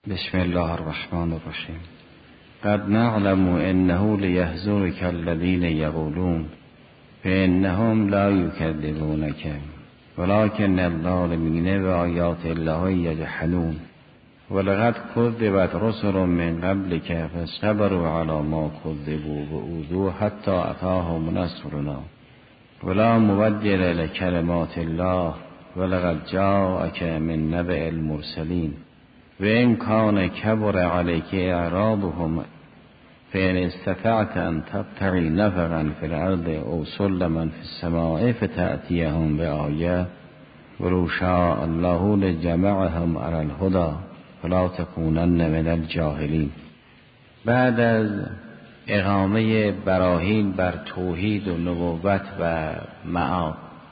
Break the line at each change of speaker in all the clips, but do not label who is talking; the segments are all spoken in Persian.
بسم الله الرحمن الرحیم. قد نعلم انه لیحزنک الذین یقولون فانهم لا یکذبونک ولکن الظالمین بآیات الله یجحدون ولقد کذبت رسل من قبلک فاصبروا علی ما کذبوا واوذوا حتی اتاهم نصرنا ولا مبدل لکلمات الله ولقد جاءک من نبأ المرسلین و این کان کبر علیک اعرابهم فإن استطعت ان تبتغی نفقا فی الارض او سلما فی السماء فتأتیهم بآیه ولو شاء الله لجمعهم علی الهدی فلا تکونن من الجاهلین. بعد از اقامه براهین بر توحید و نبوت و معاد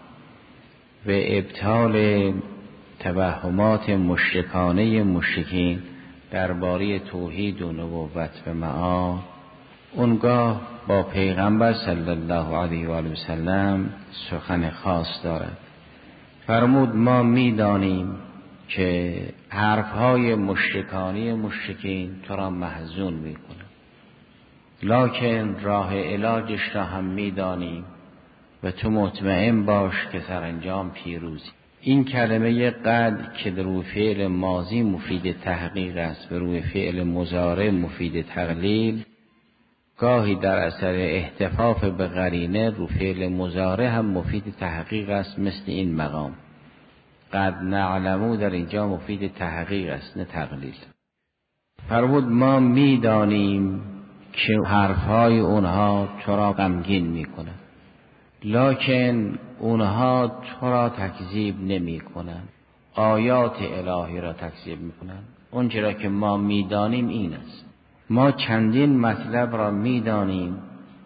و ابطال توهمات مشرکانه مشرکین درباره توحید و نبوت و معاد، اونگاه با پیغمبر صلی الله علیه و آله و سلم سخن خاص دارد. فرمود ما میدانیم که حرفهای مشرکانه مشرکین تو را محزون میکنه، لکن راه علاجش را هم میدانیم و تو مطمئن باش که سرانجام پیروزی. این کلمه قد که در روی فعل ماضی مفید تحقیق است و روی فعل مضارع مفید تقلیل، گاهی در اثر احتفاف به قرینه رو فعل مضارع هم مفید تحقیق است، مثل این مقام. قد نعلمو در اینجا مفید تحقیق است نه تقلیل. فرمود ما میدانیم که حرفهای اونها تو را غمگین میکنند، لکن اونها تو را تکذیب نمی کنند، آیات الهی را تکذیب می کنند. اون چرا که ما میدانیم این است، ما چندین مطلب را میدانیم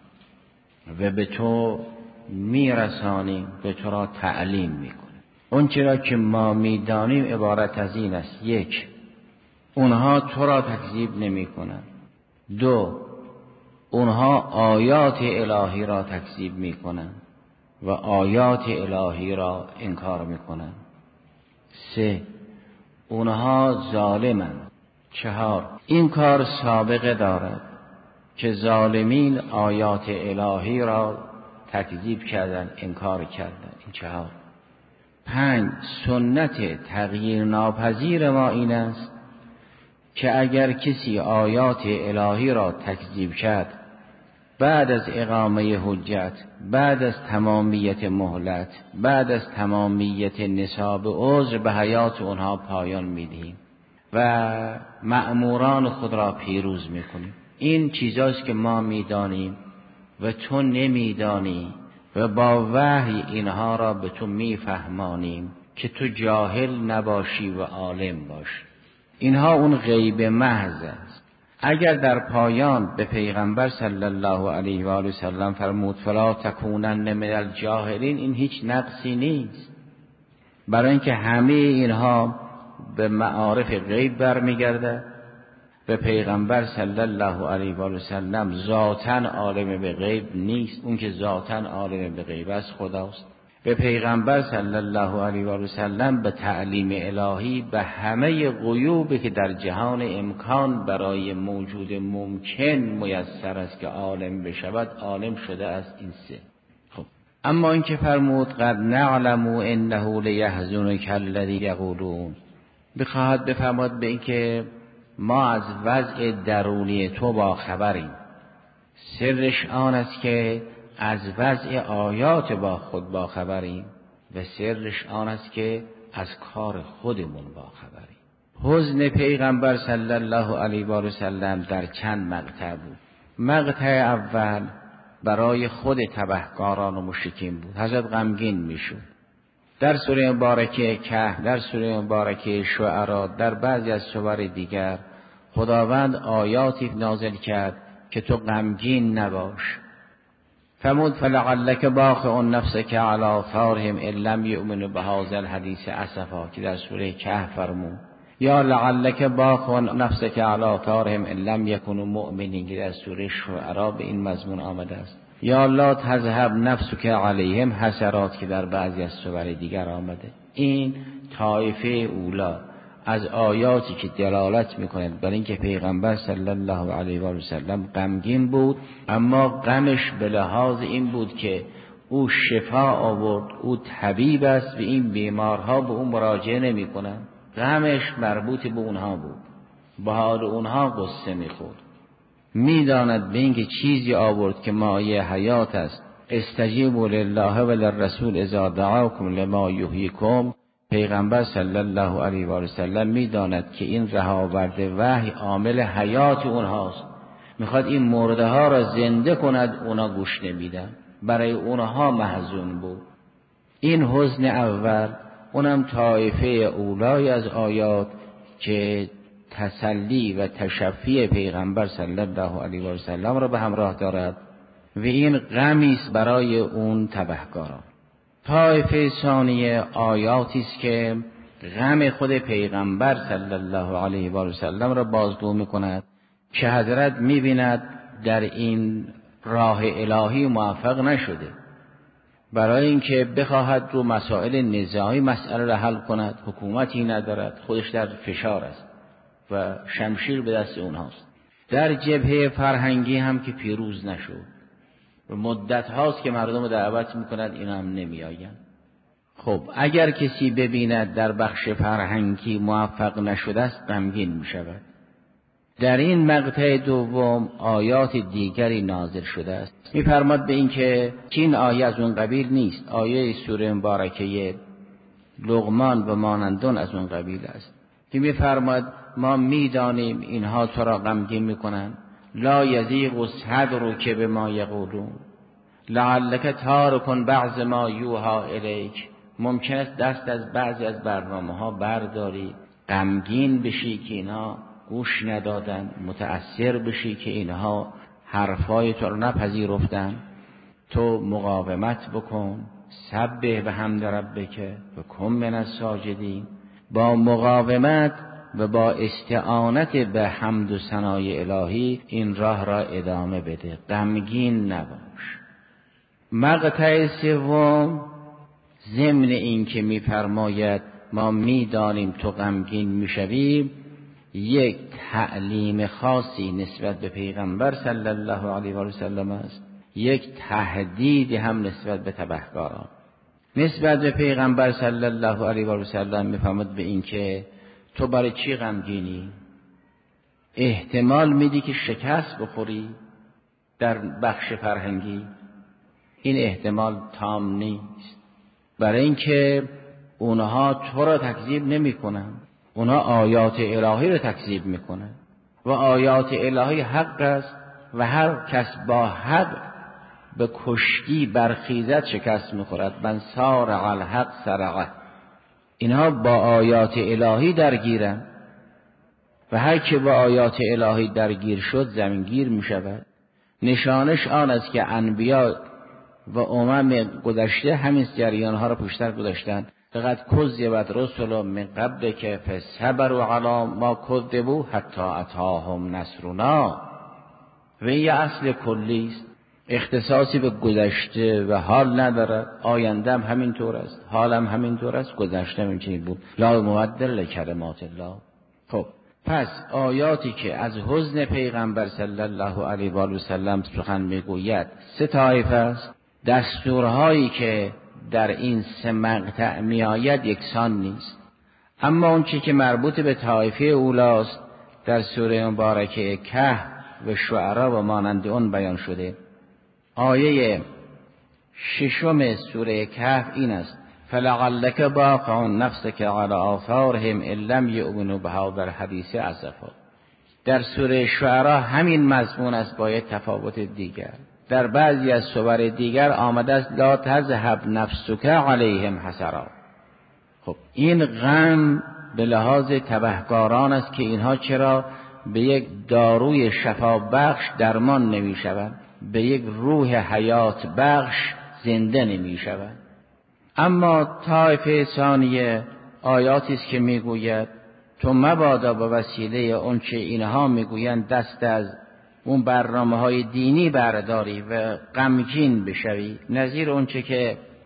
و به تو میرسانیم، به تو را تعلیم میکنیم. اون چرا که ما میدانیم عبارت از این است: یک، اونها تو را تکذیب نمی کنند. دو، اونها آیات الهی را تکذیب می کنند و آیات الهی را انکار می کنند. سه، اونها ظالمند. چهار، این کار سابقه دارد که ظالمین آیات الهی را تکذیب کردند، انکار کردند. این چهار. پنج، سنت تغییر ناپذیر ما این است که اگر کسی آیات الهی را تکذیب کرد، بعد از اقامه حجت، بعد از تمامیت مهلت، بعد از تمامیت نصاب عذر، به حیات اونها پایان میدهیم و مأموران خود را پیروز میکنیم. این چیزاست که ما میدانیم و تو نمیدانی و با وحی اینها را به تو میفهمانیم که تو جاهل نباشی و عالم باشی. اینها اون غیب محض است. اگر در پایان به پیغمبر صلی الله علیه و آله و سلم فرمود فلا تکونن من الجاهلین، این هیچ نقصی نیست، برای اینکه همه اینها به معارف غیب برمیگرده و پیغمبر صلی الله علیه و آله و سلم ذاتاً عالم به غیب نیست. اون که ذاتاً عالم به غیب است خداست. به پیغمبر صلی الله علیه و سلم به تعلیم الهی به همه غیوبی که در جهان امکان برای موجود ممکن میسر است که عالم بشود، عالم شده است. این سه. خب اما این که فرمود قد نعلم انه لیحزنک الذی یقولون، بخواهد بفرماد به این که ما از وضع درونی تو با خبریم. سرش آن است که از وضع آیات با خود با خبریم و سرش آن است که از کار خودمون با خبریم. حزن پیغمبر صلی الله علیه و آله سلم در چند مقطع بود. مقطع اول برای خود تبهکاران و مشرکین بود. حضرت غمگین میشد. در سوره مبارکه کهف، در سوره مبارکه شعرا، در بعضی از سور دیگر خداوند آیاتی نازل کرد که تو غمگین نباش. فرمود فلعلک باخع نفسک علی آثارهم ان لم یؤمنوا بهذا الحدیث اسفا، که در سوره کهف فرمود. یا لعلک باخع نفسک علی آثارهم ان لم یکونوا مؤمنین، که در سوره شعرا به این مضمون آمده است. یا لا تذهب نفسک علیهم حسرات، که در بعضی از سور دیگر آمده. این طایفه اولا از آیاتی که دلالت میکنه بر اینکه پیغمبر صلی الله علیه و سلم غمگین بود، اما غمش به لحاظ این بود که او شفا آورد، او طبیب است و این بیمارها به او مراجعه نمی کنن. غمش مربوط به اونها بود، به حال اونها قصه میخورد. میداند به اینکه چیزی آورد که مایه حیات است. استجیبوا لله و للرسول اذا دعاکم لما یحییکم. پیغمبر صلی الله علیه و سلم میداند که این رهاورد وحی عامل حیات اونهاست، میخواد این مرده ها را زنده کند، اونا گوش نمیدن، برای اونها محزون بود. این حزن اول، اونم طایفه اولای از آیات که تسلی و تشفی پیغمبر صلی الله علیه و سلم را به همراه دارد و این غمی است برای اون تبهکاران. طایفه ثانیه آیاتی است که غم خود پیغمبر صلی الله علیه و سلم را بازگو می‌کند که حضرت می‌بیند در این راه الهی موفق نشده، برای اینکه بخواهد رو مسائل نزاعی مسئله را حل کند، حکومتی ندارد، خودش در فشار است و شمشیر به دست اونهاست. در جبهه فرهنگی هم که پیروز نشد و مدت هاست که مردم دعوت میکند، این هم نمیآیند. خب اگر کسی ببیند در بخش فرهنگی موفق نشده است، غمگین میشود. در این مقطع دوم آیات دیگری نازل شده است. میفرماد به این که این آیه از اون قبیل نیست. آیه سوره مبارکه لقمان و مانندون از اون قبیل است که میفرماد ما میدانیم اینها تو را غمگین میکنند. لا یضیق صدرک بما یقولون لعلک تارک بعض ما یوحی الیک. ممکن است دست از بعضی از برنامه ها برداری، غمگین بشی که اینها گوش ندادن، متأثر بشی که اینها حرفای تو را نپذیرفتن. تو مقاومت بکن، سبح بحمد ربک و کن من الساجدین. با مقاومت و با استعانت به حمد و ثنای الهی این راه را ادامه بده، غمگین نباش. مقطع سوم ضمن این که می‌فرماید ما می‌دانیم تو غمگین می‌شوی، یک تعلیم خاصی نسبت به پیغمبر صلی الله علیه و سلم است، یک تهدید هم نسبت به تبهکاران. نسبت به پیغمبر صلی الله علیه و سلم می‌فرماید به این که تو برای چی غمگینی؟ احتمال میدی که شکست بخوری در بخش فرهنگی. این احتمال تام نیست، برای اینکه اونها تو را تکذیب نمی کنن، اونها آیات الهی را تکذیب می کنن و آیات الهی حق است و هر کس با حق به کشتی برخیزد شکست می خورد. من سارع الحق سرعه. اینها با آیات الهی درگیرن و هر که با آیات الهی درگیر شد زمینگیر می شود. نشانش آن است که انبیا و امم گذشته همین جریان ها را پشتر گذاشتند. فقط کذبت رسل من قبل که فصبروا علی ما کذبوا حتی اتاهم نصرنا. و این یه اصل کلی است، اختصاصی به گذشته و حال ندارد. آینده هم همینطور است، حال هم همینطور است، گذشته هم اینطور بود. لا مبدل لکلمات الله. خب پس آیاتی که از حزن پیغمبر صلی الله علیه و سلم سخن میگوید سه طایفه است. دستورهایی که در این سه مقطع میآید یکسان نیست، اما اون چیزی که مربوط به طایفه اولاست در سوره مبارکه کهف و شعرا و مانند اون بیان شده. آیه 6 سوره کهف این است: فلعلک باقع نفسک علی آثارهم ان لم یؤمنوا بهذا الحدیث اسفا. در سوره شعرا همین مضمون است با یک تفاوت دیگر. در بعضی از سور دیگر آمده است لا تذهب نفسک علیهم حسرات. خب این غم به لحاظ تبهکاران است که اینها چرا به یک داروی شفا بخش درمان نمی شوند، به یک روح حیات بخش زنده نمی شوند. اما طایفه ثانیه آیاتی است که میگوید تو مبادا به وسیله اون چه اینها میگویند دست از اون برنامه‌های دینی برداری و غمگین بشوی، نظیر اون چه که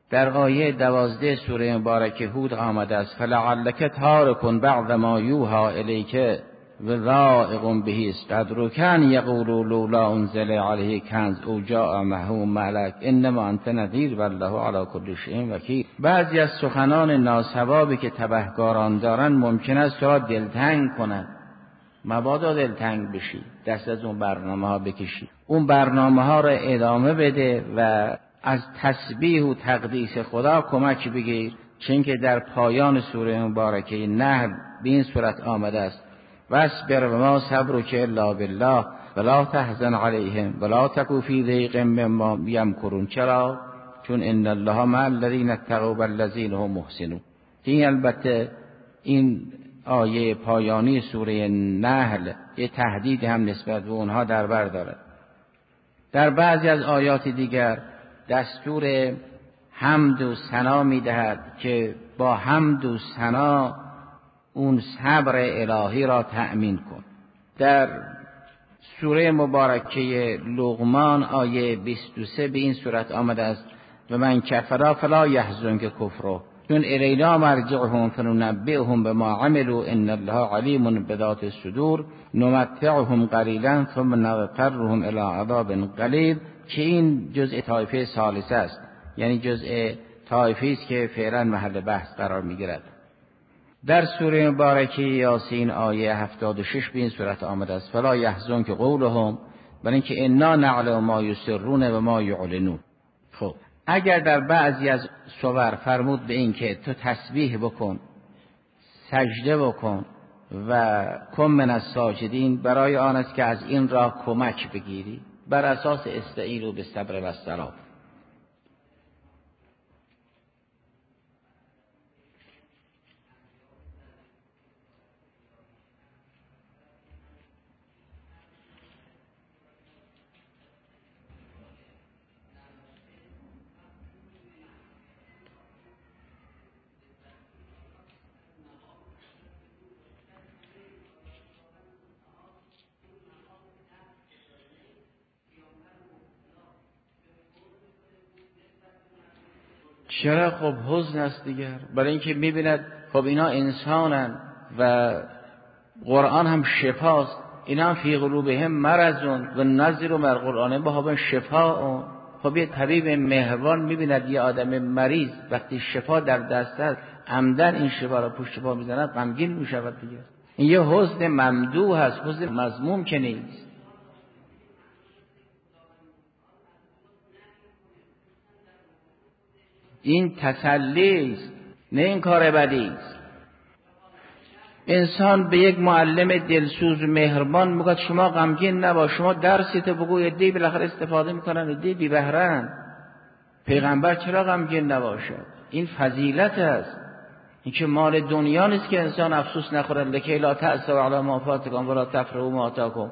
در آیه 12 سوره مبارکه هود آمده است فلعلک تارک بعض ما یوحی الیک و ضائق به صدرک ان یقولوا لولا انزل علیه کنز او جاء معه ملک انما انت نذیر والله علی کل شیء وکیل. بعضی از سخنان ناصوابی که تبهکاران دارن ممکن است تو را دلتنگ کنند، مبادا دلتنگ بشی، دست از اون برنامه ها بکشی، اون برنامه ها را ادامه بده و از تسبیح و تقدیس خدا کمک بگیر، چون که در پایان سوره مبارکه نحل به این صورت آمده است واصبر وما صبرک الا بالله ولا تحزن علیهم ولا تک فی ضیق مما یمکرون. چرا؟ چون ان الله مع الذین اتقوا والذین هم محسنون. این البته این آیه پایانی سوره نحل یه تهدید هم نسبت به اونها در بر دارد. در بعضی از آیات دیگر دستور حمد و ثنا می‌دهد که با حمد و ثنا اون صبر الهی را تأمین کن. در سوره مبارکه لقمان آیه 23 به این صورت آمده است و من کفر فلا یحزنک کفره چون الینا مرجعهم فننبئهم بما عملوا ان الله علیم بذات الصدور نمتعهم قلیلا ثم نضطرهم الی عذاب غلیظ، که این جزء طایفه ثالثه است، یعنی جزء طایفه‌ای است که فعلا محل بحث قرار می‌گیرد. در سوره مبارکه یاسین آیه 76 به این صورت آمده است فلا یحزنک قولهم بل اینکه انا نعلم ما یسرون و ما یعلنون. خب اگر در بعضی از سور فرمود به این که تو تسبیح بکن، سجده بکن و کن من الساجدین، برای آن است که از این راه کمک بگیری بر اساس استعینوا بالصبر والصلاة. چرا؟ خب حزن است دیگر، برای اینکه میبیند خب اینا انسانن و قرآن هم شفاست، اینا هم فی قلوبهم مرضون و نذیر مر قرآن بها شفاء. خب یه طبیب مهربان میبیند یه آدم مریض وقتی شفا در دست است عمدن این شفا را پشت پا میزند غمگین میشود دیگر. این یه حزن ممدوح است، حزن مذموم که نیست. این تسلی است، نه این کار بدی است. انسان به یک معلم دلسوز مهربان میگه شما غمگین نباش، شما درست بگو، عده‌ای بالاخره استفاده میکنن، عده‌ای بی بهره‌اند. پیغمبر چرا غمگین نباشد؟ این فضیلت است. این که مال دنیا نیست که انسان افسوس نخوره، لکی لا تأسوا علی ما فاتکم ولا تفرحوا ما آتاکم.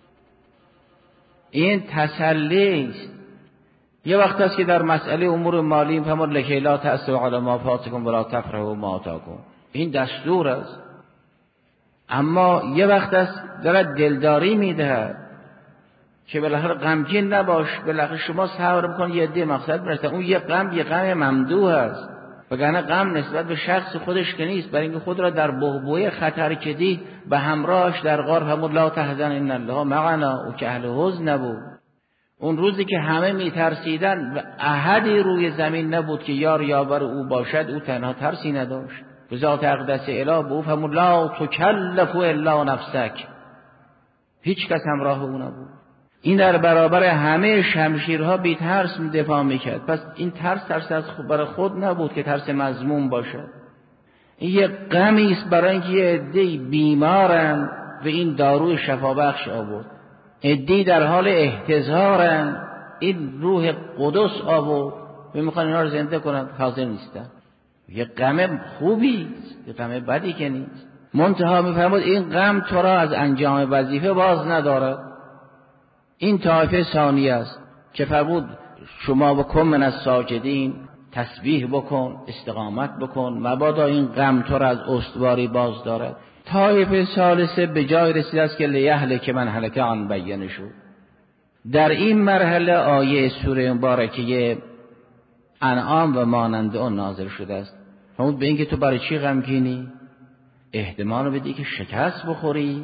این تسلی است. یه وقت است که در مسئله امور مالی فرمود لکی لا تأسوا علی ما فاتکم ولا تفرحوا ما آتاکم، این دستور است. اما یه وقت است دارد دلداری میده که بالاخره غمگین نباش، بالاخره شما صبر بکن یه عده مقصد برسه. اون یه غم ممدوح است، وگرنه غم نسبت به شخص خودش که نیست، برای اینکه خود را در بحبوحه خطر که دید به همراهش در غار فرمود لا تحزن ان الله معنا، او که اهل حزن نبود. اون روزی که همه میترسیدن و احدی روی زمین نبود که یار یاور او باشد، او تنها ترسی نداشت. به ذات اقدس اله به او فرمود لا تکلف الا نفسک، هیچ کس همراه او نبود. این در برابر همه شمشیرها بی ترس دفاع میکرد. پس این ترس از برای خود نبود که ترس مذموم باشد. این یک غمی است برای اینکه یه عده‌ای بیمارن و این داروی شفابخش آورد، عده‌ای در حال احتضارن، این روح قدس آورد و میخوان اینا رو زنده کنند، حاضر نیستن. یه غم خوبی است، یه غم بدی که نیست. منتها میفرمود این غم تو را از انجام وظیفه باز ندارد. این طایفه ثانیه است که فرمود شما بکن من الساجدین، تسبیح بکن، استقامت بکن، مبادا این غم تو را از استواری باز دارد. طایفه ثالثه به جای رسیده است که لیهلک من هلک عن بینه شد. در این مرحله آیه سوره مبارکه
انعام و مانند اون نازل شده است. فرمود به این که تو برای چی غمگینی؟ احتمال بدی که شکست بخوری،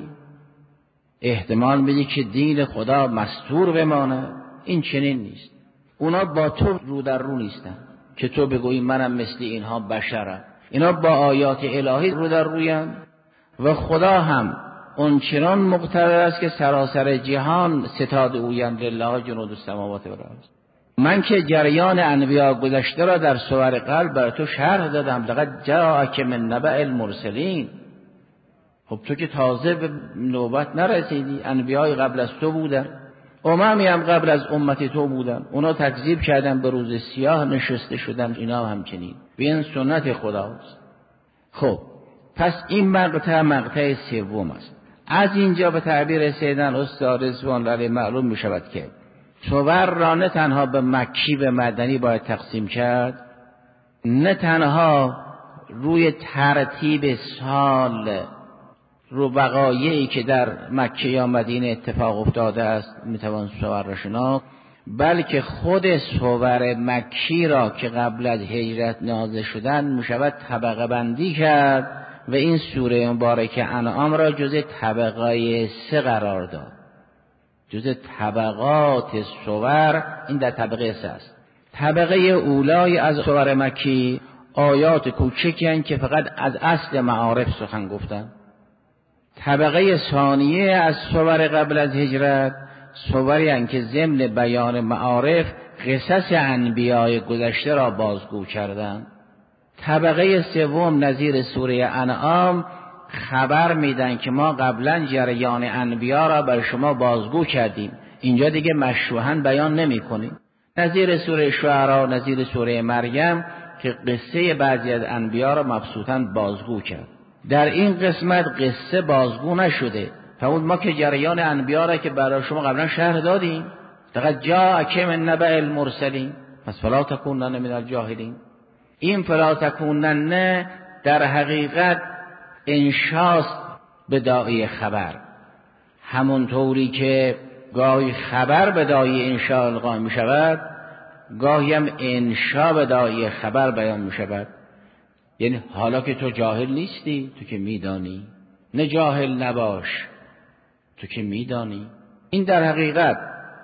احتمال بدی که دین خدا مستور بمانه. این چنین نیست. اونا با تو رو در رو نیستن که تو بگویی منم مثل اینها بشرم. اینا با آیات الهی رو در رویم و خدا هم اونچنان مقتدر است که سراسر جهان ستاد اویند لله جنود السماوات و الارض. من که جریان انبیا گذشته را در صور قلب بر تو شرح دادم. لقد جاءک من نبأ المرسلین. خب تو که تازه به نوبت نرسیدی، انبیای قبل از تو بودن، اممی هم قبل از امت تو بودن، اونا تکذیب کردن، به روز سیاه نشسته شدن، اینا همچنین. این سنت خداست. خب پس این مقطع سوم است. از اینجا به تعبیر سیدنا استاد رضوان علیه معلوم می شود که صور را نه تنها به مکی و مدنی باید تقسیم کرد، نه تنها روی ترتیب سال رو وقایعی که در مکه یا مدینه اتفاق افتاده است میتوان صور را شناخت، بلکه خود صور مکی را که قبل از هجرت نازل شدن میشود طبقه بندی کرد و این سوره مبارکه انعام را جزء طبقه 3 قرار داد. جزء طبقات صور این در طبقه 3 است. طبقه اولای از صور مکی آیات کوچکی هستند که فقط از اصل معارف سخن گفتند. طبقه ثانیه از صور قبل از هجرت صوری هستند که ضمن بیان معارف قصص انبیای گذشته را بازگو کردند. طبقه سوم نظیر سوره انعام خبر میدن که ما قبلا جریان انبیا را بر شما بازگو کردیم، اینجا دیگه مشروحاً بیان نمی کنیم. نظیر سوره شعراء، نظیر سوره مریم که قصه بعضی از انبیا را مبسوطاً بازگو کرد. در این قسمت قصه بازگو نشده. فرمود ما که جریان انبیا را که برای شما قبلا شرح دادیم، لقد جاءک من نبأ المرسلین پس فلا تکونن من الجاهلین. این فلا تکونن در حقیقت انشاست به داعی خبر، همونطوری که گاهی خبر به داعی انشاء القا می شود، گاهی هم انشاء به داعی خبر بیان می شود. یعنی حالا که تو جاهل نیستی، تو که میدانی، نه جاهل نباش، تو که میدانی. این در حقیقت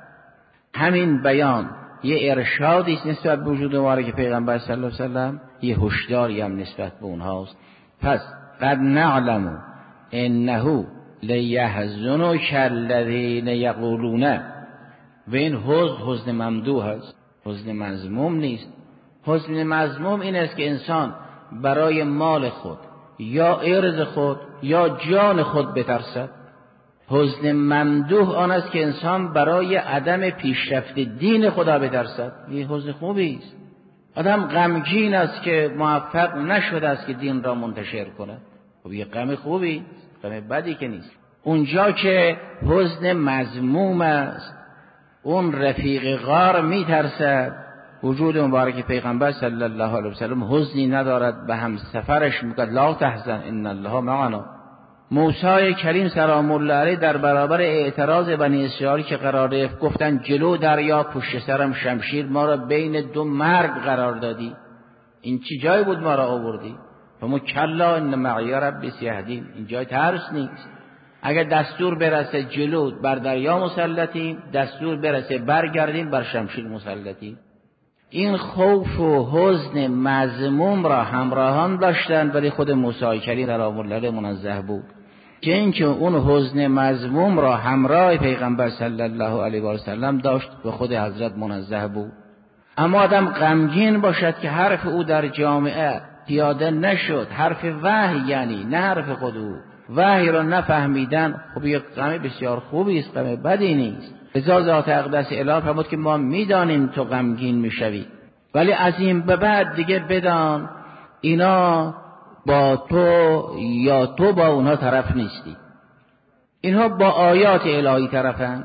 همین بیان یه ارشادی است نسبت به وجود مبارک پیغمبر صلی الله علیه و سلم، یه هشداری هم نسبت به اونهاست. پس قد نعلم انه لیحزنک الذین یقولون، و این حزن ممدوح است، حزن مذموم نیست. حزن مذموم این است که انسان برای مال خود یا عرض خود یا جان خود بترسد. حزن ممدوح آن است که انسان برای عدم پیشرفت دین خدا بترسد. این حزن خوبی است. آدم غمگین است که موفق نشده است که دین را منتشر کند. خب یه غم خوبی، غم بدی که نیست. اونجا که حزن مذموم است، اون رفیق غار میترسد. وجود مبارک پیغمبر صلی الله علیه و سلم حزنی ندارد، به هم سفرش میگه لا تحزن ان الله معنا. موسی کریم سلام الله علیه در برابر اعتراض بنی اسرائیل که قرار گرفت، گفتن جلو دریا پشت سرم شمشیر، ما را بین دو مرگ قرار دادی، این چی جای بود ما را آوردی؟ فما کلا ان معی ربی سیهدین. این جای ترس نیست. اگر دستور برسه جلو بر دریا مسلطیم، دستور برسه برگردیم بر شمشیر مسلطیم. این خوف و حزن مذموم را همراهان داشتند، ولی خود موسی کریم سلام الله علیه منزه بود که اینکه اون حزن مذموم را همراه پیغمبر صلی الله علیه و سلم داشت و خود حضرت منزه بود. اما آدم غمگین باشد که حرف او در جامعه پیاده نشد، حرف وحی، یعنی نه حرف خود او، وحی را نفهمیدن، خب یک غم بسیار خوبی است، غم بدی نیست. لذا ذات اقدس الهی فرمود که ما میدانیم تو غمگین میشوی، ولی از این به بعد دیگه بدان اینا با تو یا تو با اونها طرف نیستی. اینها با آیات الهی طرفن.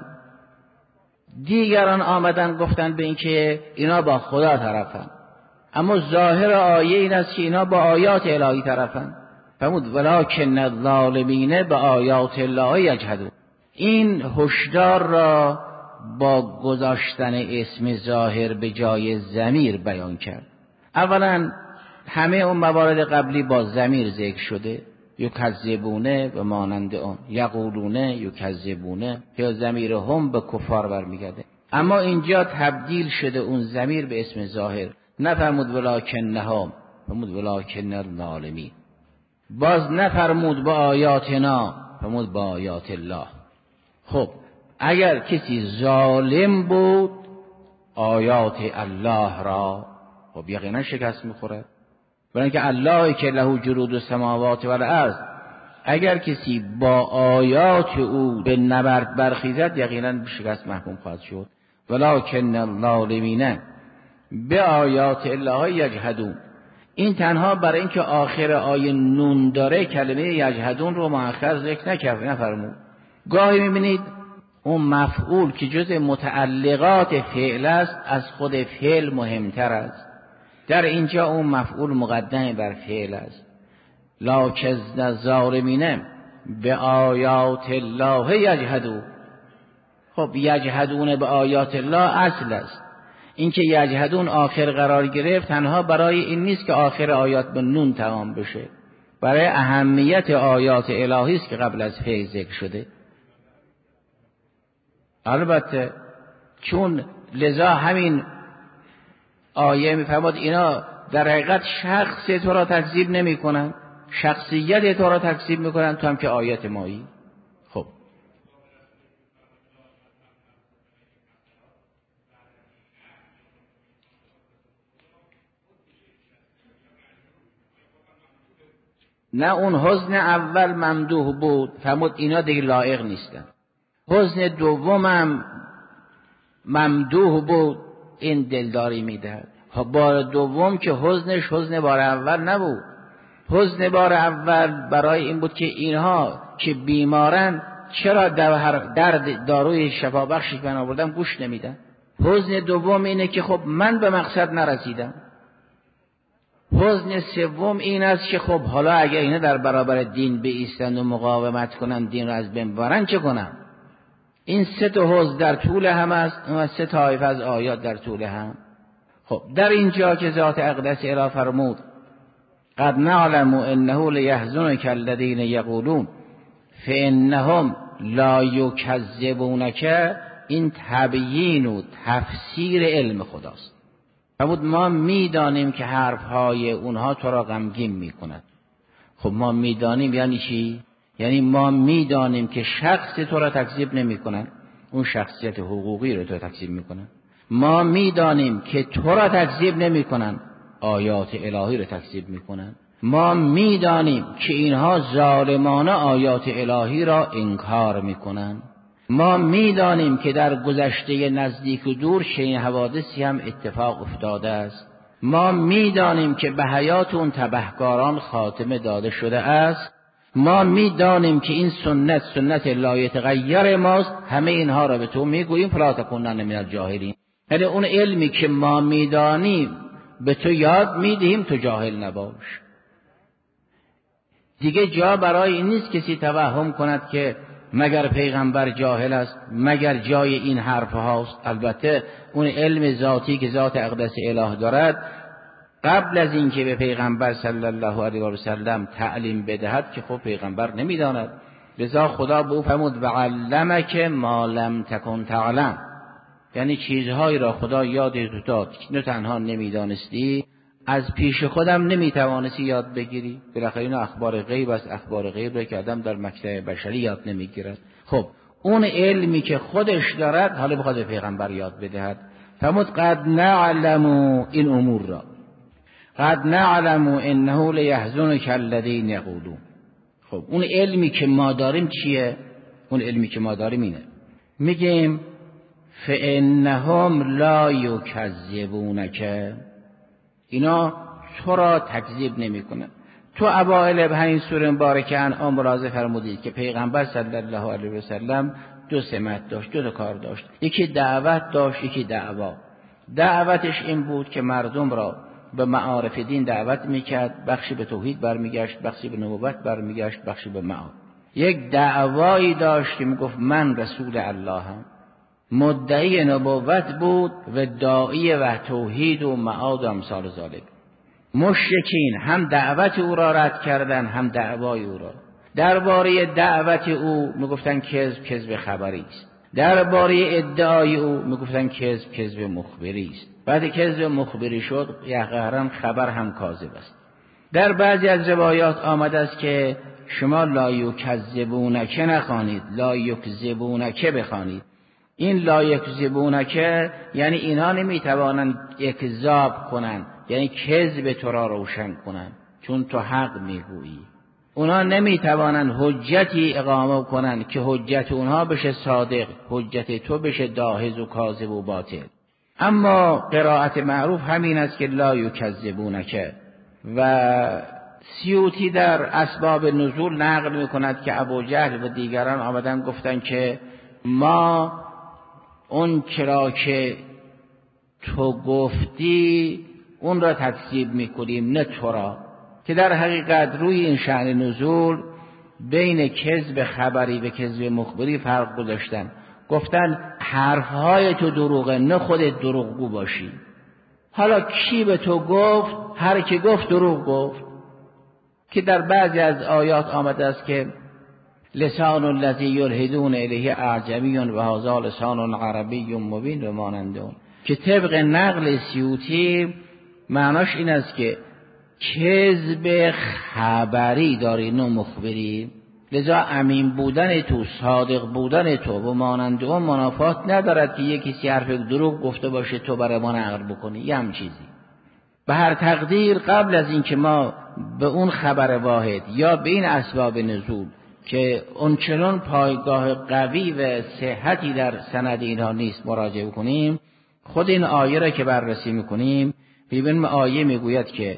دیگران آمدن گفتن به این که اینا با خدا طرفن، اما ظاهر آیه این است که اینا با آیات الهی طرفن. فرمود ولکن الظالمین به آیات الله یجحدون. این هشدار را با گذاشتن اسم ظاهر به جای ضمیر بیان کرد؟ اولا همه اون موارد قبلی با ضمیر ذکر شده، یکذبونه و مانند آن، یقولونه یکذبونه، یا ضمیر هم به کفار برمیگرده. اما اینجا تبدیل شده اون ضمیر به اسم ظاهر، نفرمود ولکنهم، فرمود ولکن الظالمین. باز نفرمود با آیاتنا، فرمود با آیات الله. خب اگر کسی ظالم بود آیات الله را خب یقینا شکست میخوره، برای اینکه اللهی که له جلود السماوات و الارض، اگر کسی با آیات او به نبرد برخیزد یقینا به شکست محکوم خواهد شد. ولکن الظالمین به آیات الله یجحدون. این تنها برای اینکه آخر آیه نون داره کلمه یجحدون رو مؤخر ذکر نفرمود. گاهی میبینید اون مفعول که جز متعلقات فعل است از خود فعل مهمتر است. در اینجا اون مفعول مقدم بر فعل است. لکن الظالمین به آیات الله یجحدون. خب یجحدون به آیات الله اصل است. اینکه یجحدون آخر قرار گرفت تنها برای این نیست که آخر آیات به نون تمام بشه، برای اهمیت آیات الهی است که قبل از فعل ذکر شده. البته چون لذا همین آیه میفرماد اینا در حقیقت شخص تو را تکذیب نمی کنن، شخصیت تو را تکذیب میکنن، تو هم که آیت مایی. خب نه اون حزن اول ممدوح بود، فرمود اینا دیگه لایق نیستن. حزن دومم ممدوح بود، این دلداری میدهد. بار دوم که حزنش حزن بار اول نبود. حزن بار اول برای این بود که اینها که بیمارن چرا درد داروی شفا بخشی که من آوردم گوش نمیدن. حزن دوم اینه که خب من به مقصد نرسیدم. حزن سوم این است که خب حالا اگر اینا در برابر دین بایستند و مقاومت کنن، دین رو از بین ببرن چه کنم؟ این سه تا حزن در طول هم است و سه طایفه از آیات در طول هم. خب در اینجا که ذات اقدس اله فرمود قد نعلم انه لیحزنک الذین یقولون فانهم لا یکذبونک، این تبیین و تفسیر علم خداست. فرمود ما میدانیم که حرفهای اونها تو را غمگین میکند. خب ما میدانیم یعنی چی؟ یعنی ما میدانیم که شخص تو را تکذیب نمیکنن، اون شخصیت حقوقی رو تو تکذیب میکنن. ما میدانیم که تو را تکذیب نمیکنن، آیات الهی رو تکذیب میکنن. ما میدانیم که اینها ظالمانه آیات الهی را انکار میکنن. ما میدانیم که در گذشته نزدیک و دور چنین حوادثی هم اتفاق افتاده است. ما میدانیم که به حیات اون تبهکاران خاتمه داده شده است. ما میدانیم که این سنت لا یتغیر ماست. همه اینها را به تو میگوییم فلا تکونن من الجاهلین. یعنی اون علمی که ما میدانیم به تو یاد میدهیم، تو جاهل نباش. دیگه جا برای این نیست کسی توهم کند که مگر پیغمبر جاهل است، مگر جای این حرف هاست. البته اون علم ذاتی که ذات اقدس اله دارد قبل از اینکه به پیغمبر صلی الله علیه و سلم تعلیم بدهد که خب پیغمبر نمیداند، لذا خدا به او فرمود و علمک ما لم تکن تعلم، یعنی چیزهایی را خدا یادت داد که نه تنها نمیدانستی، از پیش خودم نمیتوانستی یاد بگیری. بالاخره این اخبار غیب است، اخبار غیب را که آدم در مکتب بشری یاد نمیگیرد. خب اون علمی که خودش دارد حالا بخواد به پیغمبر یاد بدهد. فرمود قد نعلم این امور را، قد نعلم انه لیحزنک الذین یقولون. خب اون علمی که ما داریم چیه؟ اون علمی که ما داریم اینه، میگیم فانهم لا یکذبونک، اینا تو را تکذیب نمی کنن. تو اوائل به این سوره مبارکه انعام ملاحظه فرمودید که پیغمبر صلی الله علیه و سلم دو سمت داشت، دو کار داشت. یکی دعوت داشت، یکی دعوا. دعوتش این بود که مردم را به معارف دین دعوت میکرد، بخشی به توحید برمیگشت، بخشی به نبوت برمیگشت، بخشی به معاد. یک دعوایی داشت که میگفت من رسول اللهم. مدعی نبوت بود و داعی و توحید و معاد و امثال ذالک. مشرکین هم دعوت او را رد کردن هم دعوای او را. درباره دعوت او میگفتن کذب خبری است، درباره ادعای او میگفتن کذب مخبری است. بعد کذب مخبری شد یقینا خبر هم کاذب است. در بعضی از روایات آمده است که شما لا یکذبونک نخوانید، لا یکذبونک بخوانید. این لا یکذبونک یعنی اینها نمیتوانند اکذاب کنند، یعنی کذب تو را روشن کنند چون تو حق میگویی. اونا نمیتوانند حجتی اقامه کنند که حجت اونها بشه صادق، حجت تو بشه داهض و کاذب و باطل. اما قرائت معروف همین است که لا یکذبونک. و سیوطی در اسباب نزول نقل میکند که ابوجهل و دیگران آمدن گفتن که ما اون چرا که تو گفتی اون را تکذیب میکنیم نه تو را، که در حقیقت روی این شأن نزول بین کذب خبری و کذب مخبری فرق گذاشتن. گفتن حرفهای تو دروغه نه خودت دروغگو باشی. حالا کی به تو گفت؟ هر کی گفت دروغ گفت. که در بعضی از آیات آمده است که لسان الذی یلحدون الیه اعجمی و هذا لسان عربی مبین و مانند اون، که طبق نقل سیوطی معناش این است که کذب خبری داری نه مخبری، لذا امین بودن تو، صادق بودن تو و مانند اون منافات ندارد که یکی کسی حرف دروغ گفته باشه تو برای ما نقل بکنی یه هم چیزی. به هر تقدیر قبل از اینکه ما به اون خبر واحد یا به این اسباب نزول که اونچنان پایگاه قوی و صحتی در سند اینها نیست مراجعه کنیم، خود این آیه را که بررسی میکنیم ببینیم آیه میگوید که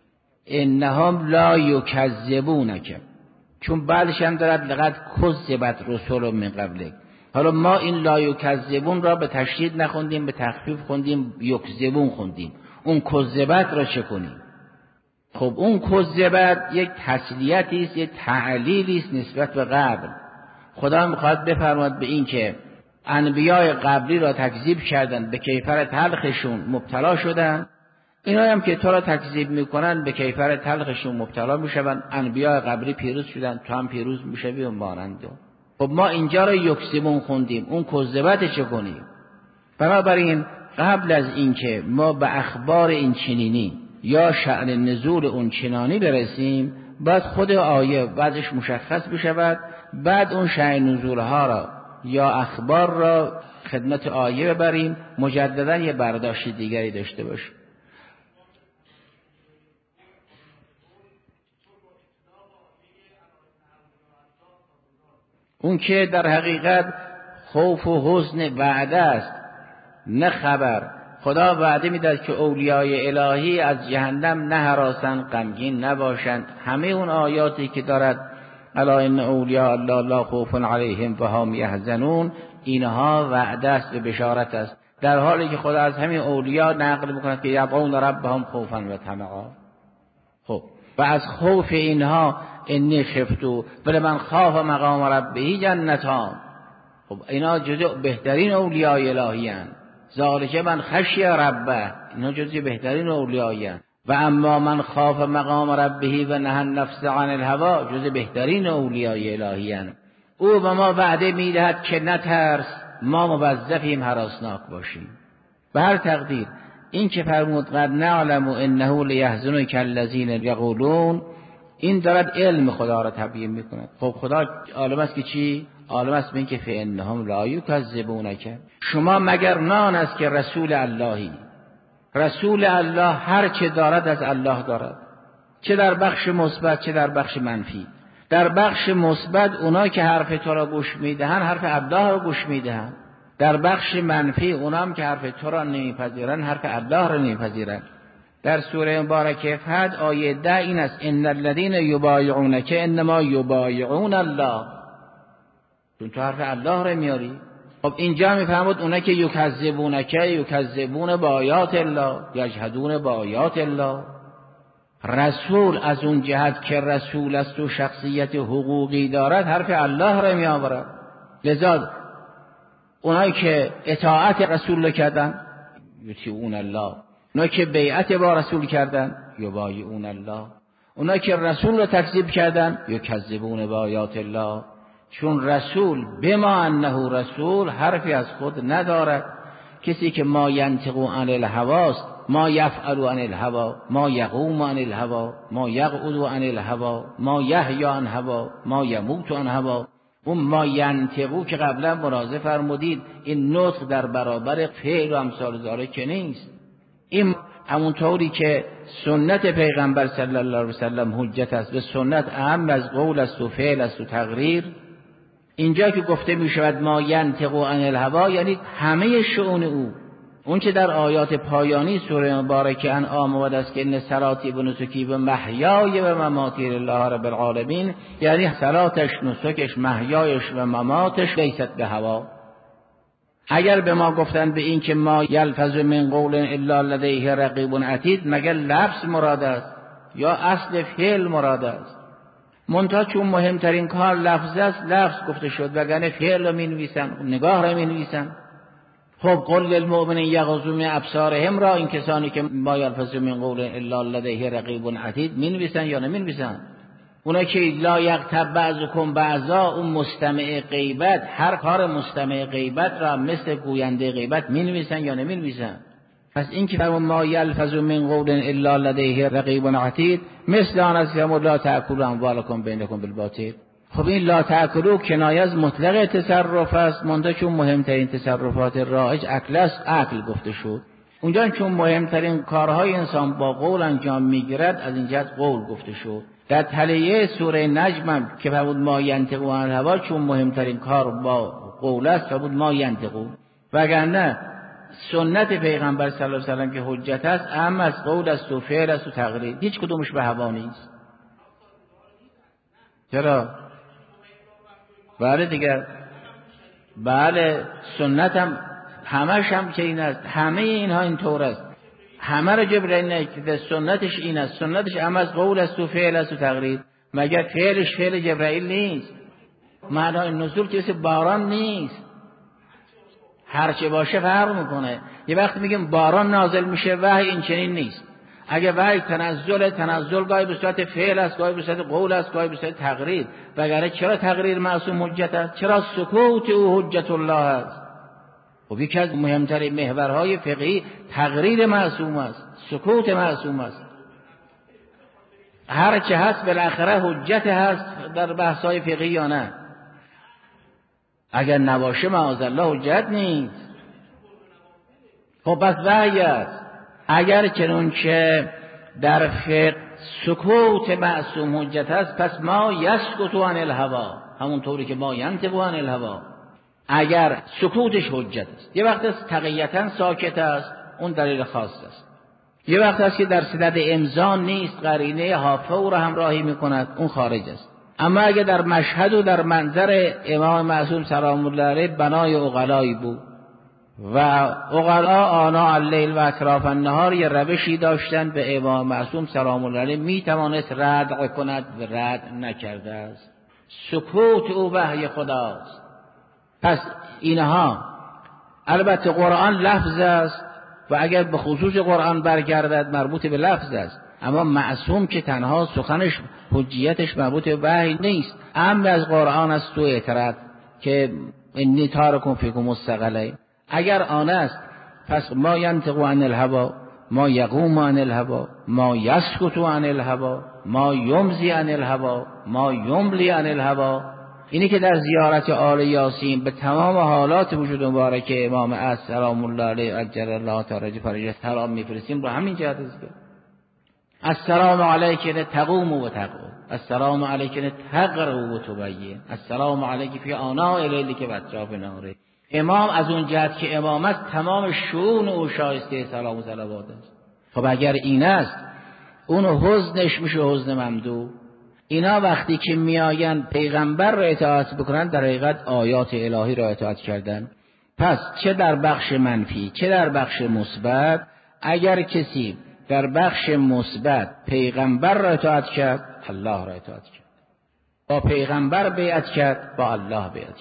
انهم لا یکذبونک، چون بعدش هم دارد لقد کذبت رسول من قبلک. حالا ما این لا یکذبون را به تشدید نخوندیم، به تخفیف خوندیم، یکذبون خوندیم. اون کذبت را چه کنیم؟ خب اون کذبت یک تسلیتی است، یک تعلیلی است نسبت به قبل. خدا میخواد بفرماد به این که انبیای قبلی را تکذیب کردن، به کیفر تلخشون مبتلا شدن، اینا هم که تو را تکذیب میکنن به کیفر تلخشون مبتلا میشن. انبیای قبلی پیروز شدن، تو هم پیروز میشوی و مانند. خب ما اینجا را یکذبون خوندیم، اون کذبت چه کنیم؟ بنابراین قبل از اینکه ما به اخبار این چنینی یا شأن نزول اون چنانی برسیم، بعد خود آیه بعدش مشخص بشود، بعد اون شأن نزولها را یا اخبار را خدمت آیه ببریم، مجددا یه برداشت دیگری داشته باشیم. اون که در حقیقت خوف و حزن وعده است نه خبر. خدا وعده میداد که اولیای الهی از جهنم نه هراسن، غمگین نباشند. همه اون آیاتی که دارد الا ان اولیاء الله لا خوف علیهم و هم یحزنون، اینها وعده است و بشارت است، در حالی که خدا از همین اولیا نقل میکند که یدعون ربهم خوفا و طمعا. خب و از خوف اینها انی خفتو ولمن خاف مقام ربه جنتان. خب اینا جزء بهترین اولیای الهی اند. ذالک من خشی ربه، اینا جزء بهترین اولیایی اند. و اما من خاف مقام ربه و نهى النفس عن الهوى، جزء بهترین اولیای الهی اند. او به ما وعده میدهد که نترس، ما موظفیم هراسناک باشیم. به هر تقدیر این که فرمود قد نعلم انه لیحزنک الذین یقولون، این دارد علم خدا را تبیین میکند. خب خدا عالم است که چی؟ عالم است به این که فانهم لا یکذبونک، شما مگر نان است که رسول اللهی. رسول الله هر چه دارد از الله دارد، چه در بخش مثبت چه در بخش منفی. در بخش مثبت اونا که حرف تو را گوش میدهن حرف الله را گوش میدهن، در بخش منفی اونا هم که حرف تو را نمیپذیرن حرف الله را نمیپذیرن. در سوره مبارکه فتح آیه 10 این است ان الذين یبایعونک انما یبایعون الله، چون تو حرف الله را میاری. خب اینجا میفهمد اونا که یکذبونک یکذبون بآیات الله، یجحدون بآیات الله. رسول از اون جهت که رسول است و شخصیت حقوقی دارد حرف الله را می آورد. لذا اونایی که اطاعت رسول کردن یطیعون الله، اونایی که بیعت با رسول کردن یبایعون الله، اونایی که رسول رو تکذیب کردن یکذبون بآیات الله. چون رسول بما انه رسول حرفی از خود ندارد. کسی که ما ینطق عن الهوی، ما یفعل عن الهوی، ما یقوم عن الهوی، ما یقعد عن الهوی، ما یحیی عن هوی، ما یموت عن هوی. اون ما ینطقو که قبلا ملاحظه فرمودید این نطق در برابر فعل و امثال ذالک که نیست. این همونطوری که سنت پیغمبر صلی الله علیه وسلم حجت است و سنت اهم از قول است و فعل است و تقریر، اینجا که گفته می شود ما ینطق عن الهوی یعنی همه شؤون او. اون که در آیات پایانی سوره مبارکه انعام آمده است که ان صلاتی و نسکی و محیای و مماتی لله رب العالمین، یعنی صلاتش، نسکش، محیایش و مماتش لیست به هوا. اگر به ما گفتن به این که ما یلفظ من قول الا لدیه رقیب عتید، مگر لفظ مراد است یا اصل فعل مراد است؟ منتها چون مهمترین کار لفظ است، لفظ گفته شد، وگرنه فعل رو می نویسن، نگاه رو می نویسن. خب قل للمؤمنین یغضوا من ابصارهم را این کسانی که ما یلفظ من قول الا لدیه رقیب عتید می نویسن یا نمی نویسن؟ اونا که لا یغتب بعضکم بعضا، اون مستمع غیبت، هر کار مستمع غیبت را مثل گوینده غیبت می نویسن یا نمی نویسن؟ پس این که ما یلفظ من قول الا لدیه رقیب عتید مثل آن است که لا تأکلوا اموالکم بینکم بالباطل. خب این لا تأکلوا کنایه از مطلق تصرف است، منتها چون مهمترین تصرفات رایج عقل است، عقل گفته شد. اونجا چون مهمترین کارهای انسان با قول انجام میگیرد، از این جهت قول گفته شد. در تلیه سوره نجم که فرمود ما ینطق عن الهوی، چون مهمترین کار با قول است فرمود ما ینطق، وگرنه سنت پیغمبر صلی الله علیه و سلم که حجت است اهم از قول است و فعل است و تقریر، هیچ کدومش به هوا نیست. چرا؟ بله دیگر، بله سنت هم همش هم که این است، همه اینها اینطور است، همه را جبرئیل نکرده، سنتش این است، سنتش هم از قول است و فعل است و تقریر، مگر فعلش فعل جبرئیل نیست؟ معنای نزول که باران نیست، هرچه باشه فرق میکنه. یه وقت میگیم باران نازل میشه، وحی این چنین نیست. اگه وحی تنزل گاهی به صورت فعل است، گاهی به صورت قول است، گاهی به صورت تقریر، وگرنه چرا تقریر معصوم حجت است؟ چرا سکوت او حجت الله است؟ خب یکی از مهمترین محورهای فقهی تقریر معصوم است، سکوت معصوم است. هر چه هست بالاخره حجت هست در بحث‌های فقهی یا نه؟ اگر نباشه معاذالله حجت نیست. خب پس وحی است. اگر چنانچه در فقه سکوت معصوم حجت است، پس ما یسکت عن الهوی، همونطوری که ما ینطق عن الهوی. اگر سکوتش حجت است، یه وقت است تقیتا ساکت است، اون دلیل خاص است. یه وقت است که در صدد امضا نیست، قرینه حافظ او را همراهی میکند، اون خارج است. اما اگر در مشهد و در منظر امام معصوم سلام الله علیه بنای عقلایی بود و عقلا آناء اللیل و اطراف النهار یه روشی داشتن به امام معصوم سلام الله علیه میتوانست رد کند و رد نکرده است. سکوت او وحی خداست. پس اینها البته قرآن لفظ است و اگر به خصوص قرآن برگردد مربوط به لفظ است، اما معصوم که تنها سخنش حجیتش مربوط به وحی نیست، امر از قرآن است تو اعتراض که انی تارکم فیکم الثقلین. اگر آن است پس ما ینطق عن الهوی، ما یقوم عن الهوی، ما یسکت عن الهوی، ما یمضی عن الهوی، ما یملی عن الهوی. اینی که در زیارت آل یاسین به تمام حالات وجود مبارک امام عصر سلام الله علیه عجل الله تعالی فرجه سلام میفرستیم، رو همین جهت است. السلام علیک تقوم و تقوم، السلام علیک تقرأ و تبین، السلام علیک فی آناء اللیل که اطراف النهار. امام از اون جهت که امام است تمام شؤون او شایسته سلام و صلوات است. خب اگر این است اون حزنش میشه حزن ممدوح. اینا وقتی که میآیند پیغمبر را اطاعت بکنند در حقیقت آیات الهی را اطاعت کردن. پس چه در بخش منفی چه در بخش مثبت، اگر کسی در بخش مثبت پیغمبر را اطاعت کرد الله را اطاعت کرد، با پیغمبر بیعت کرد با الله بیعت کرد.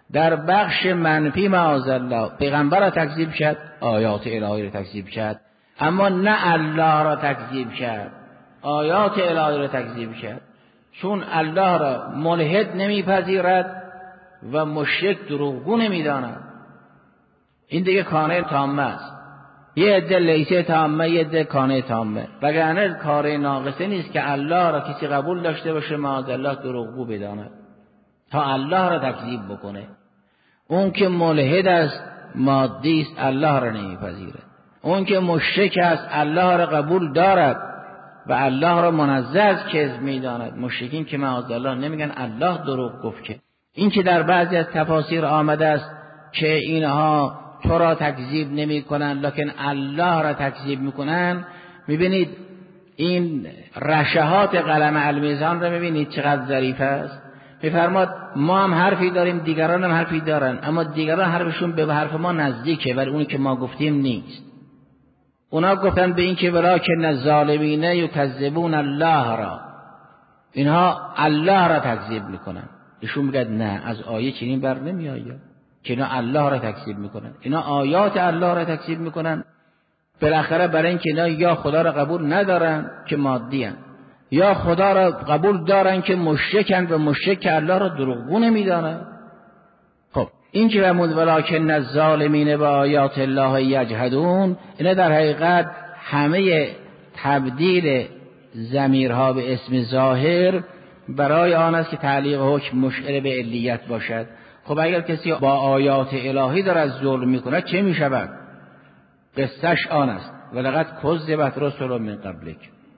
در بخش منفی معاذالله پیغمبر را تکذیب کرد، آیات الهی را تکذیب کرد، اما نه الله را تکذیب کرد، آیات الهی را تکذیب کرد. چون الله را ملحد نمیپذیرد و مشرک دروغگو نمیداند. این دیگه کانه تامه است. یه عده لیسه تامه، یه عده کانه تامه. وگرنه کار ناقصه نیست که الله را کسی قبول داشته باشه معاذالله دروغگو بداند تا الله را تکذیب بکنه. اون که ملحد است مادی است، الله را نمیپذیره. اون که مشرک است الله را قبول دارد و الله را منزه از کذب میداند. مشرکین که معاذالله نمیگن الله دروغ گفت. که این که در بعضی از تفاسیر آمده است که اینها تو را تکذیب نمی کنن لکن الله را تکذیب میکنن، میبینید این رشحات قلم المیزان را میبینید چقدر ظریف است. میفرماد ما هم حرفی داریم دیگران هم حرفی دارن، اما دیگران حرفشون به حرف ما نزدیکه ولی اونی که ما گفتیم نیست. اونا گفتن به این که ولکن الظالمین یکذبون الله را، اینها الله را تکذیب میکنن. ایشون میگه نه، از آیه چنین بر نمیآید که اینا الله را تکذیب میکنن، اینا آیات الله را تکذیب میکنن. بالاخره برای اینکه اینا یا خدا را قبول ندارن که مادی هن، یا خدا را قبول دارن که مشرکن و مشرک که الله را دروغگو نمیدانن. خب این که فرمود ولکن الظالمین بآیات الله یجحدون، اینا در حقیقت همه تبدیل ضمیرها به اسم ظاهر برای آن است که تعلیق حکم مشعر به علیت باشد. خب اگر کسی با آیات الهی دارد ظلم میکند چه میشود؟ قصهش آن است ولقد کذبت رسل من قبلک.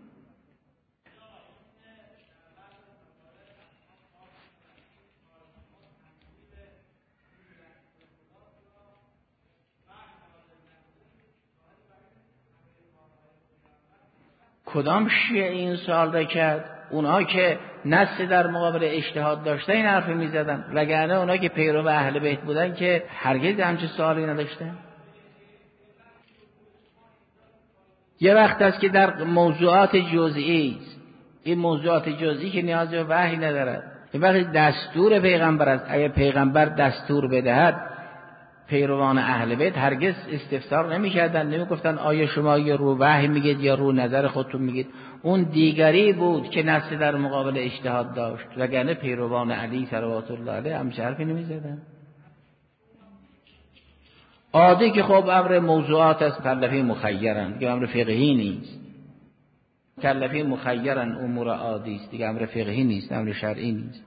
کدام شیعه این سوال را کرد؟ اونها که نص در مقابل اجتهاد داشتن این حرف میزدن، وگرنه اونها که پیرو اهل بیت بودن که هرگز همچین سوالی نداشتن. یه وقت است که در موضوعات جزئی است، این موضوعات جزئی که نیاز به وحی ندارد. یه وقت دستور پیغمبر است، اگر پیغمبر دستور بدهد پیروان اهل بیت هرگز استفسار نمی‌کردن، نمی‌گفتن آیا شما یا رو وحی میگید یا رو نظر خودتون میگید. اون دیگری بود که نص در مقابل اجتهاد داشت، وگرنه پیروان علی صلوات الله علیه همچین حرفی نمی‌زدن. عادی که خب امر موضوعات است، مکلفین مخیرن، دیگه امر فقهی نیست. مکلفین مخیرن امور عادی است، دیگه امر فقهی نیست، امر شرعی نیست.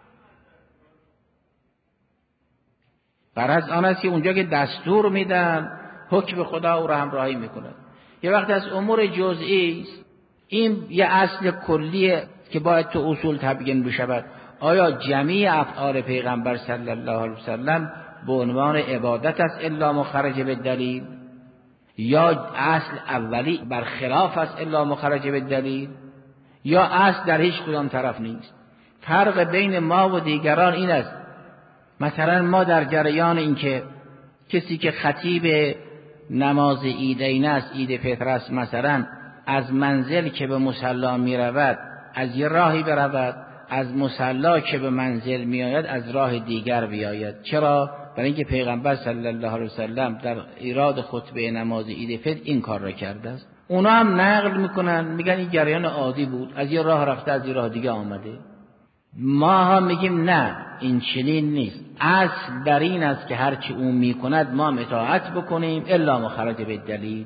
غرض آن است که اونجا که دستور میدن حکم خدا او را همراهی میکنه. یه وقت از امور جزئی است، این یه اصل کلیه که باید تو اصول تبیین بشود. آیا جمیع افعال پیغمبر صلی الله علیه وسلم به عنوان عبادت است الا مخرج به دلیل، یا اصل اولی برخلاف است الا مخرج به دلیل، یا اصل در هیچ کدام طرف نیست؟ فرق بین ما و دیگران این است. مثلا ما در جریان این که کسی که خطیب نماز عیدین است، عید فطر است، مثلا از منزل که به مصلی می رود از یه راهی برود، از مصلی که به منزل می آید از راه دیگر بیاید. چرا؟ برای اینکه پیغمبر صلی الله علیه وسلم در ایراد خطبه نماز عید فطر این کار را کرده است. اونا هم نقل میکنن، میگن این جریان عادی بود، از یه راه رفته از یه راه دیگه آمده. ما هم میگیم نه، این چنین نیست. اصل در این است که هرچی اون میکند ما هم اطاعت بکنیم الا مخرج به دلیل.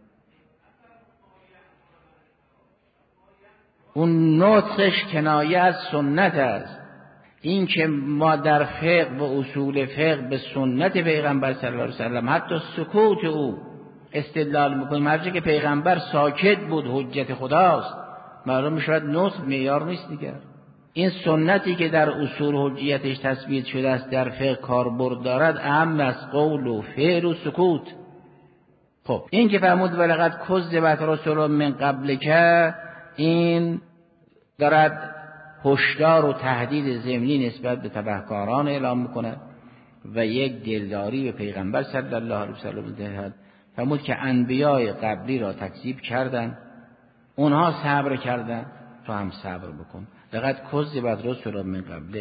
اون نطقش کنایه از سنت است. این که ما در فقه و اصول فقه به سنت پیغمبر صلی الله علیه وسلم حتی سکوت او استدلال میکنیم، هرچه که پیغمبر ساکت بود حجت خداست، معلوم میشود نطق معیار نیست دیگر. این سنتی که در اصول حجیتش تثبیت شده است در فقه کاربرد دارد اهم از قول و فعل و سکوت. خب این که فرمود ولقد کذبت رسل من قبلک، این دارد هشدار و تهدید ضمنی نسبت به تبهکاران اعلام میکند و یک دلداری به پیغمبر صلی الله علیه وسلم میدهد. فرمود که انبیای قبلی را تکذیب کردند، اونها صبر کردند، تو هم صبر بکن. لقد کذبت رسل من قبلک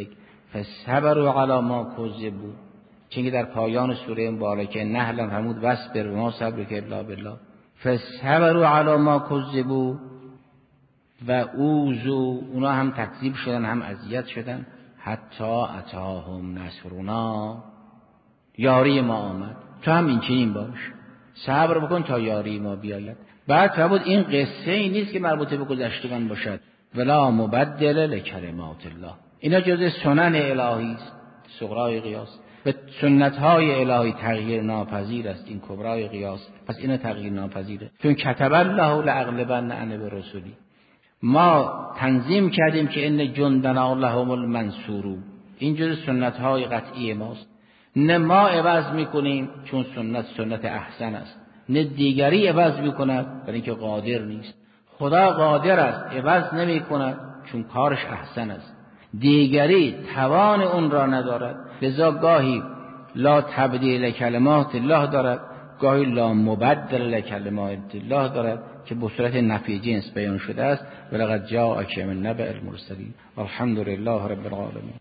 فصبروا علی ما کذبوا، چون در پایان سوره مبارکه نحل فرمود واصبر ما صبرک الا بالله. فصبروا علی ما کذبوا و اوذوا، اونا هم تکذیب شدن هم اذیت شدن، حتی اتاهم نصرنا، یاری ما آمد. تو هم این چنین باش، صبر بکن تا یاری ما بیاید. بعد فرمود این قصه ای نیست که مربوط به گذشتگان باشد، ولا مبدل لکلمات الله. اینا جزء سنن الهی است، صغرای قیاس. و سنت های الهی تغییر ناپذیر است، این کبرای قیاس، پس اینا تغییر ناپذیره. چون کتب الله لاغلبن انا برسولی، ما تنظیم کردیم که ان جندنا لهم المنصورون، این جزء سنت های قطعی ماست. نه ما عوض میکنیم چون سنت احسن است، نه دیگری عوض میکند برای اینکه قادر نیست. خدا قادر است، عوض نمیکند چون کارش احسن است، دیگری توان اون را ندارد. لذا گاهی لا تبدیل کلمات الله دارد، گاهی لا مبدل لکلمات الله دارد که به صورت نفی جنس بیان شده است. ولقد جاءک من نبأ المرسلین. الحمد لله رب العالمین.